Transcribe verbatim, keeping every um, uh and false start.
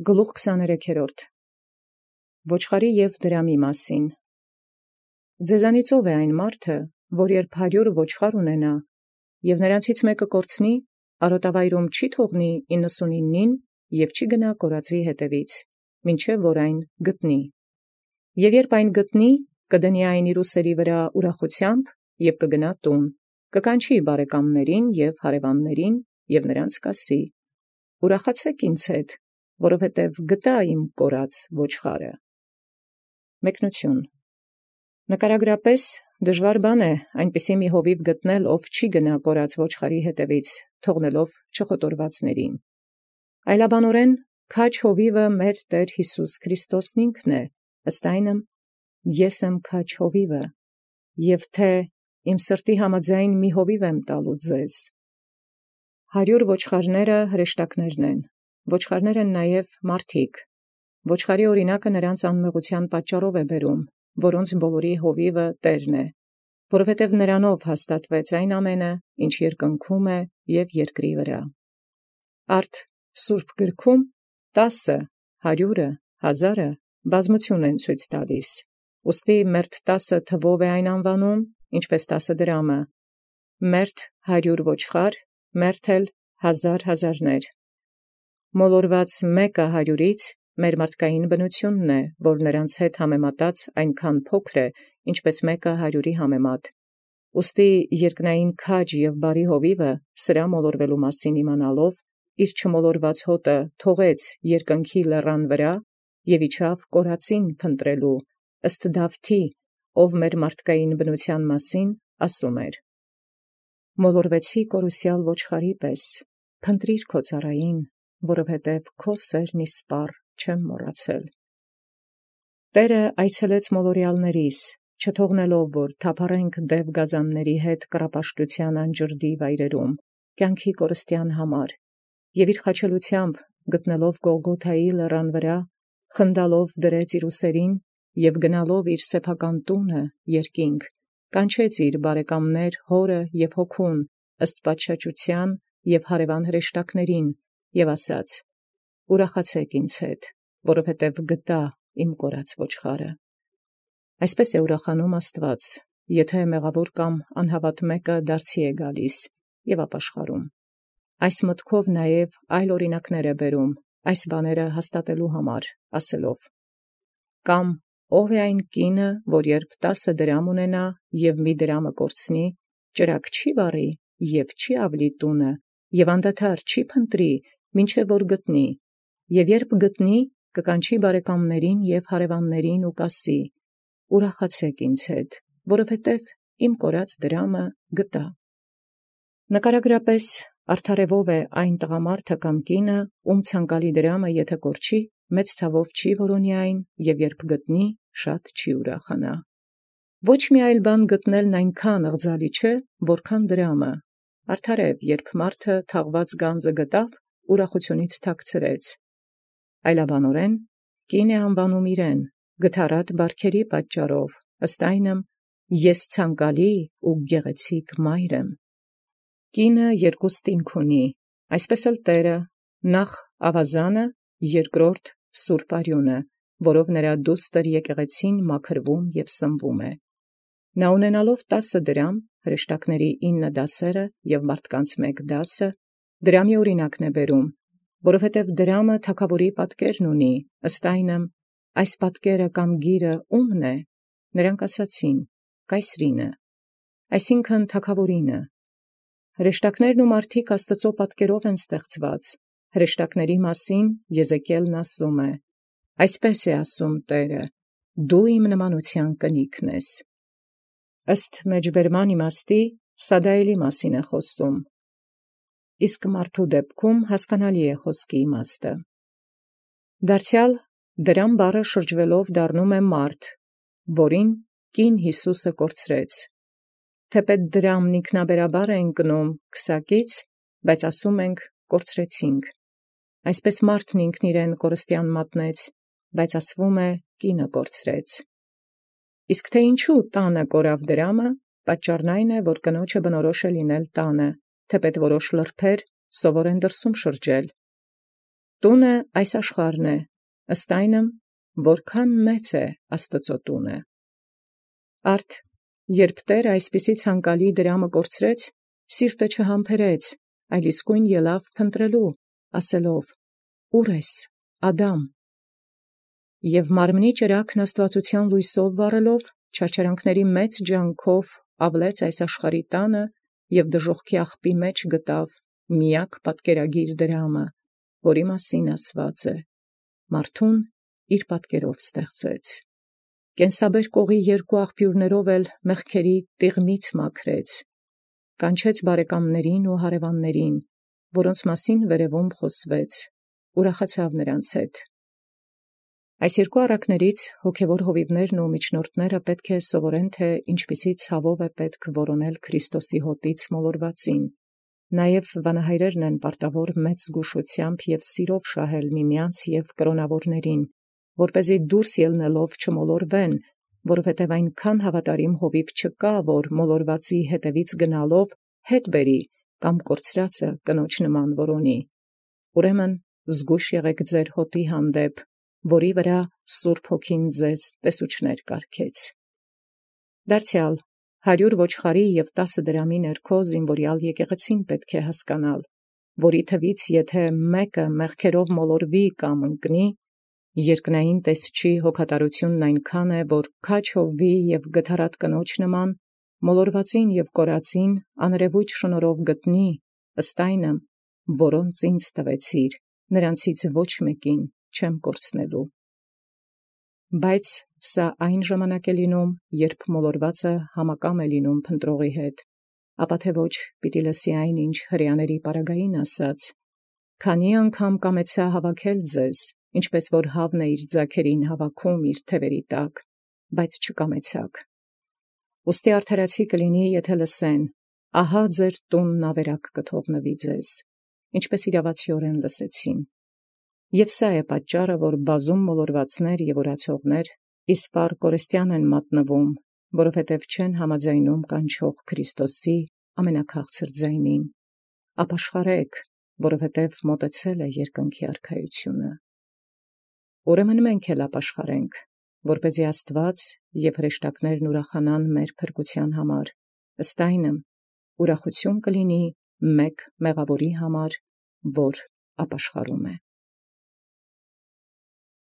Գլուխ քսաներեքերորդ Ոչխարի և դրամի մասին։ Ձեզանից ով է այն մարդը, որ երբ հարյուր ոչխար ունենա, և նրանցից մեկը կորցնի, արոտավայրում չի թողնի իննսունիննին և չի գնա կորածի հետևից, մինչև որ այն գտնի։ Եվ երբ այն գտնի, կդնի այն իր ուսերի վրա ուրախությամբ և կգնա տուն, կկանչի բարեկամներին և հարևաններին և նրանց կասի. «Ուրախացե՛ք ինձ հետ, որովհետև գտա իմ կորած ոչխարը»։ Մեկնություն։ Նկարագրապես դժվար բան է այնպիսի մի հովիվ գտնել, ով չի գնա կորած ոչխարի հետևից, թողնելով չխոտորվածներին։ Այլաբանորեն, քաջ հովիվը մեր Տեր Յիսուս Քրիստոսն ինքն է, ըստ այնմ, ես եմ քաջ հովիվը, և թե իմ սրտի համաձայն մի հովիվ եմ տալու ձեզ։ Հարյուր ոչխարները հրեշտակներն են, ոչխարներ են նաև մարդիկ։ Ոչխարի օրինակը նրանց անմեղության պատճառով է բերում, որոնց բոլորի հովիվը Տերն է, որովհետև նրանով հաստատվեց այն ամենը, ինչ երկնքում է և երկրի վրա։ Արդ Սուրբ գրքում տասը, հարյուրը, հազարը բազմություն են ցույց տալիս, ուստի մերթ տասը թվով է այն անվանում, ինչպես տասը դրամը, մերթ հարյուր ոչխար, մերթ էլ հազար հազարներ։ Մոլորված մեկը հարյուրից մեր մարդկային բնությունն է, որ նրանց հետ համեմատած այնքան փոքր է, ինչպես մեկը հարյուրի համեմատ։ Ուստի երկնային քաջ և բարի հովիվը սրա մոլորվելու մասին իմանալով, իր չմոլորված հոտը թողեց երկնքի լեռան վրա և իջավ կորածին փնտրելու, ըստ Դավթի, ով մեր մարդկային բնության մասին ասում էր. «Մոլորվեցի կորուսյալ ոչխարի պես, փնտրիր քո ծառային, որովհետև քո սերն իսպառ չեմ մոռացել»։ Տերը այցելեց մոլորյալներիս, չթողնելով, որ թափառենք դև գազանների հետ կռապաշտության անջրդի վայրերում, կյանքի կորստյան համար, և իր խաչելությամբ գտնելով Գողգոթայի լեռան վրա, խնդալով դրեց իր ուսերին և գնալով իր սեփական տունը, երկինք, կանչեց իր բարեկամներ հորը և հոգուն, ըստ պատշաճության և հարևան հրեշտակներին, և ասաց. «Ուրախացե՛ք ինձ հետ, որովհետև գտա իմ կորած ոչխարը»։ Այսպես է ուրախանում Աստված, եթե մեղավոր կամ անհավատ մեկը դարձի է գալիս և ապաշխարում։ Այս մտքով նաև այլ օրինակներ է բերում, այս բաները հաստատելու համար, ասելով. «Կամ ո՞վ է այն կինը, որ երբ տասը դրամ ունենա և մի դրամը կորցնի, ճրագ չի վառի և չի ավլի տունը և անդադար չի փնտրի, մինչև որ գտնի, և երբ գտնի, կկանչի բարեկամներին և հարևաններին ու կասի. «Ուրախացե՛ք ինձ հետ, որովհետև իմ կորած դրամը գտա»։ Նկարագրապես արդարևով է այն տղամարդը կամ կինը, ում ցանկալի դրամը եթե կորչի, մեծ ցավով չի որոնի այն, և երբ գտնի, շատ չի ուրախանա։ Ոչ մի այլ բան գտնելն այնքան ըղձալի չէ, որքան դրամը։ Արդարև, երբ մարդը թաղված գանձը գտավ, ուրախությունից թաքցրեց։ Այլաբանորեն, կին է անվանում իրեն, գթառատ բարքերի պատճառով, ըստ այնմ, ես ցանկալի ու գեղեցիկ մայր եմ։ Կինը երկու ստինգ ունի, այսպես էլ Տերը, նախ ավազանը, երկրորդ սուրբ արյունը, որով նրա դուստր եկեղեցին մաքրվում և սնվում է։ Նա ունենալով տասը դրամ, հրեշտակների ինը դասերը և մարդկանց մեկ դասը, դրամի օրինակն է բերում, որովհետև դրամը թագավորի պատկերն ունի, ըստ այնմ, այս պատկերը կամ գիրը ո՞ւմն է։ Նրանք ասացին. «Կայսրինը», այսինքն թագավորինը։ Հրեշտակներն ու մարդիկ Աստծո պատկերով են ստեղծված։ Հրեշտակների մասին Եզեկիելն ասում է. «Այսպես է ասում Տերը. դու իմ նմանության կնիքն ես»։ Ըստ մեջբերման իմաստի, Սադայելի մասին է խոսում։ Իսկ մարդու դեպքում հասկանալի է խոսքի իմաստը։ Դարձյալ դրամ բառը շրջվելով դառնում է մարդ, որին կին Հիսուսը կորցրեց։ Թեպետ դրամն ինքնաբերաբար է ընկնում քսակից, բայց ասում ենք կորցրեցինք։ Այսպես մարդն ինքն իրեն կորստյան մատնեց, բայց ասվում է կինը կորցրեց։ Իսկ թե ինչու տանը կորավ դրամը, պատճառն այն է, որ կնոջը բնորոշ է լինել տանը, թեպետ որոշ լրբեր սովոր են դրսում շրջել։ Տունը այս աշխարհն է, ըստ այնմ, որքան մեծ է Աստուծո տունը։ Արդ երբ Տէրը այսպիսի ցանկալի դրամը կորցրեց, սիրտը չհամբերեց, այլ իսկույն ելավ փնտրելու, ասելով. «Ո՞ւր ես, Ադամ»։ Եւ մարմնի ճրագն աստուածության լույսով վառելով, չարչարանքների մեծ ջանքով ավլեց այս աշխարհի տանը և դժոխքի աղբի մեջ գտավ միակ պատկերագիր դրամը, որի մասին ասված է. «Մարդուն իր պատկերով ստեղծեց»։ Կենսաբեր կողի երկու աղբյուրներով էլ մեղքերի տիղմից մաքրեց, կանչեց բարեկամներին ու հարևաններին, որոնց մասին վերևում խոսվեց, ուրախացավ նրանց հետ։ Այս երկու առակներից հոգևոր հովիվներն ու միջնորդները պետք է սովորեն, թե ինչպիսի ցավով է պետք որոնել Քրիստոսի հոտից մոլորվածին։ Նաև վանահայրերն են պարտավոր մեծ զգուշությամբ և սիրով շահել միմյանց և կրոնավորներին, որպեսզի դուրս ելնելով չմոլորվեն, որովհետև այնքան հավատարիմ հովիվ չկա, որ մոլորվածի հետևից գնալով հետ բերի կամ կորցրածը կնոջ նման որոնի։ Ուրեմն զգույշ եղեք ձեր հոտի հանդեպ, որի վրա Սուրբ Հոգին ձեզ տեսուչներ կարգեց։ Դարձյալ հարյուր ոչխարի և տասը դրամի ներքո զինվորյալ եկեղեցին պետք է հասկանալ, որի թվից եթե մեկը մեղքերով մոլորվի կամ ընկնի, երկնային տեսչի հոգատարությունն այնքան է, որ քաջ հովվի և գթառատ կնոջ նման, մոլորվածին և կորածին աներևույթ շնորհով գտնի, ըստ այնմ, որոնց ինձ տվեցիր, նրանցից ոչ մեկին չեմ կորցնելու։ Բայց սա այն ժամանակ է լինում, երբ մոլորվածը համակամ է լինում փնտրողի հետ, ապա թե ոչ պիտի լսի այն, ինչ հրեաների պարագային ասաց. «Քանի անգամ կամեցա հավաքել ձեզ, ինչպես որ հավն է իր ձագերին հավաքում իր թևերի տակ, բայց չկամեցաք»։ Ուստի արդարացի կլինի, եթե լսեն. «Ահա ձեր տունն ավերակ կթողնվի ձեզ», ինչպես իրավացիորեն լսեցին։ Եվ սա է պատճառը, որ բազում մոլորվածներ և ուրացողներ իսպառ կորստյան են մատնվում, որովհետև չեն համաձայնում կանչող Քրիստոսի ամենաքաղցր ձայնին. «Ապաշխարե՛ք, որովհետև մոտեցել է երկնքի արքայությունը»։ Ուրեմն մենք էլ ապաշխարենք, որպեսզի Աստված և հրեշտակներն ուրախանան մեր փրկության համար, ըստ այնմ, ուրախություն կլինի մեկ մեղավորի համար, որ ապաշխարում է։